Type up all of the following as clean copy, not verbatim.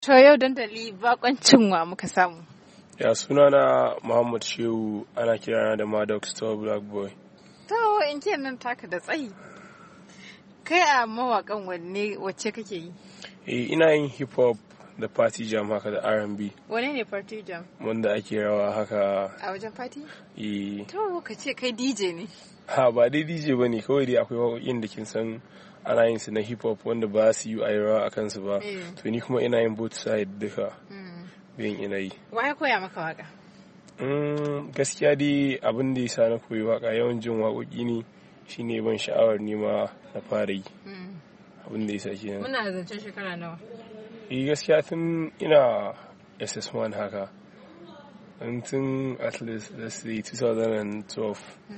To yau dandali bakoncin wa muka samu. Ya sunana Muhammad Shehu, ana kirana da Maddox to Black Boy. To in nan taka da tsayi. Kai a mawakan wacce kake yi? Ina yin hip hop da party jam haka da R&B. Wane ne party jam? Wanda ake rawa haka. A wajen party? To ka ce kai DJ ne? Ha, ba dai DJ bane, kawai dai akwai waƙoƙin da kin san ana yin su na hip hop wanda ba su yi a rawa a kansu ba. To ni kuma ina yin both side duka. Bin ina yi. Wa ya koya maka waka? Gaskiya dai abin da yasa na koyi waka yawan jin waƙoƙi ne shine ban sha'awar nima na fara yi. Abin da yasa kenan. Muna zancen shekara nawa? Gaskiya tun ina SS1 haka. Tun at least let's say 2012.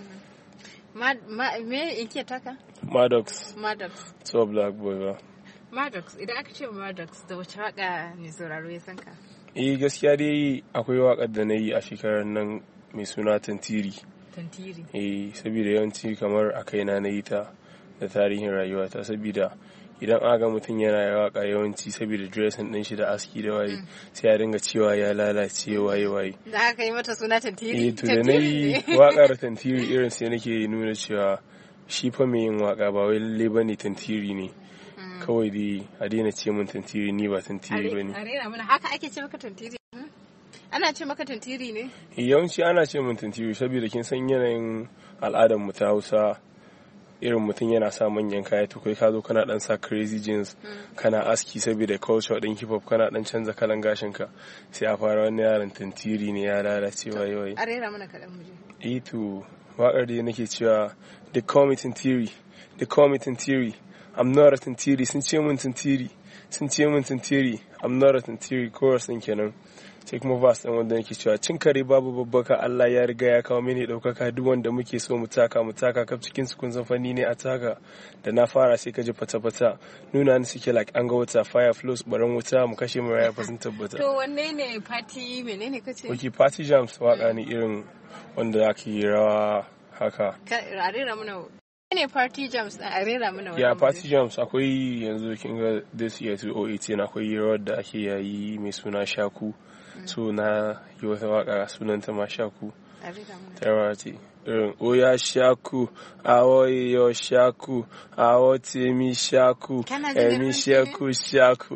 Me yake taka? Maddox. To Black Boy ba. Maddox, idan aka ce Maddox da wace waka ne sauraro ya san ka? Gaskiya dai akwai waƙar da na yi a shekarar nan mai suna Tantiri. Tantiri? Saboda yawanci kamar a kaina na yi ta da tarihin rayuwata, saboda idan aga mutum yana waka yawanci saboda dressing din shi da aski da waye sai ya dinga cewa ya lalace waye. Da aka yi mata suna Tantiri? To da na yi waƙar Tantiri irin sai nake nuna cewa shi fa mai yin waka ba wai lalle bane Tantiri ne. Kawai dai a daina ce min Tantiri, ni ba Tantiri bane. A rera mana haka ake ce maka Tantiri? Ana ce maka Tantiri ne? Yawanci ana ce min Tantiri saboda kin san yanayin al'adar mu ta Hausa, irin mutum yana sa manyan kaya to kai ka zo kana dan sa crazy jeans, kana aski saboda culture din hip hop, kana dan canza kalan gashin ka, sai a fara wani yaron Tantiri ne ya lalace waye. A rera mana kaɗan mu je. To waƙar da nake cewa they call me Tantiri, I'm not a Tantiri, sun ce min Tantiri, I'm not a Tantiri, chorus din kenan. Sai kuma verse din wanda nake cewa cin kare babu babbaka, Allah ya riga ya kawo mini daukaka, duk wanda muke so mu taka kaf cikin su kun san fanni ne a taka. Da na fara sai ka ji fata nuna ni suke like an ga wata, fire flows baran wuta, mu kashe mu raya fa sun tabbata. To wanne ne party, menene kace? Okay, party jams waka ne irin wanda ake rawa haka. A rera mana ne party jams a rera mana wannan. Ya party jams akwai yanzu kin ga this year 2018 akwai rawar da ake yayi mai suna Shaku. So na yi wata waka sunanta ma Shaku. Tarawa ce irin oya Shaku, awo yo Shaku, awo temi Shaku, emi Shaku.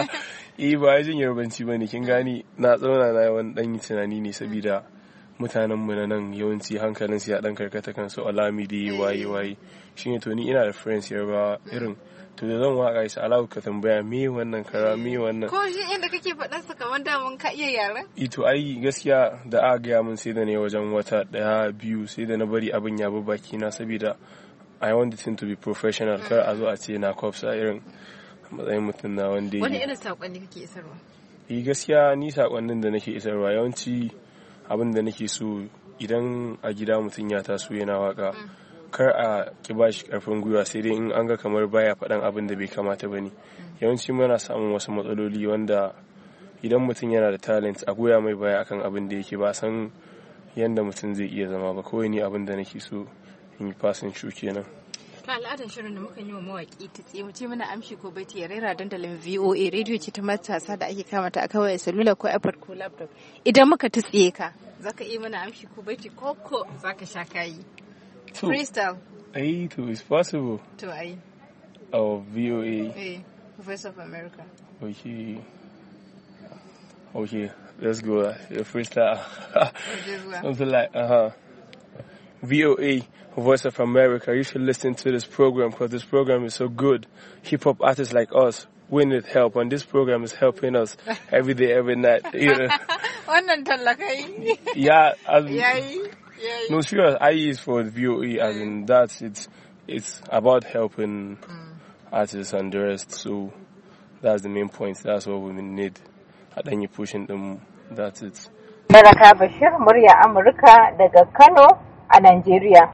Ba jin yarbanci bane, kin gani na tsauna na yawan dan yi tunani ne saboda mutanen mu na nan yawanci hankalin su ya dan karkata kansu Olamide waye shine to ni ina da friends yarba irin to da zan waka isa alawu ka tambaya me wannan kara me wannan ko shi inda kake faɗan sa kamar da mun ka iya yaran to ai gaskiya da aka gaya mun sai da ne wajen wata daya biyu sai da na bari abin ya bi baki na saboda I want the thing to be professional, kar a zo a ce na kwafsa irin matsayin mutum na wanda wani irin sakonni kake isarwa? Gaskiya ni sakonnin da nake isarwa yawanci abin da nake so idan a gida mutum ya taso yana waka kar a ki bashi karfin gwiwa, sai dai in an ga kamar baya faɗan abin da bai kamata bane. Yawanci muna samun wasu matsaloli wanda idan mutum yana da talent a goya mai baya akan abin da yake ba san yanda mutum zai iya zama ba. Kawai ni abin da nake so in yi fasin shu kenan. Ka al'adar shirin da muka yi wa mawaƙi ta tsaye mu ce mana amshi ko baiti ya rera dandalin VOA radio ce ta matasa da ake kamata a kawai salula ko iPad ko laptop. Idan muka ta tsaye ka zaka iya mana amshi ko baiti ko zaka sha kayi. Freestyle. To it's possible. To ai. VOA. Voice of America. Okay, let's go. Freestyle. Something like VOA, Voice of America. You should listen to this program because this program is so good. Hip hop artists like us, we need help, and this program is helping us every day, every night. Wannan tallakai. Yeah. Yayi. No, serious. IE is for the VOA, as in that it's about helping artists and the rest. So that's the main point. That's what we need. And then you pushing them. That's it. Baraka Bashir, murya Amurka daga Kano a Najeriya.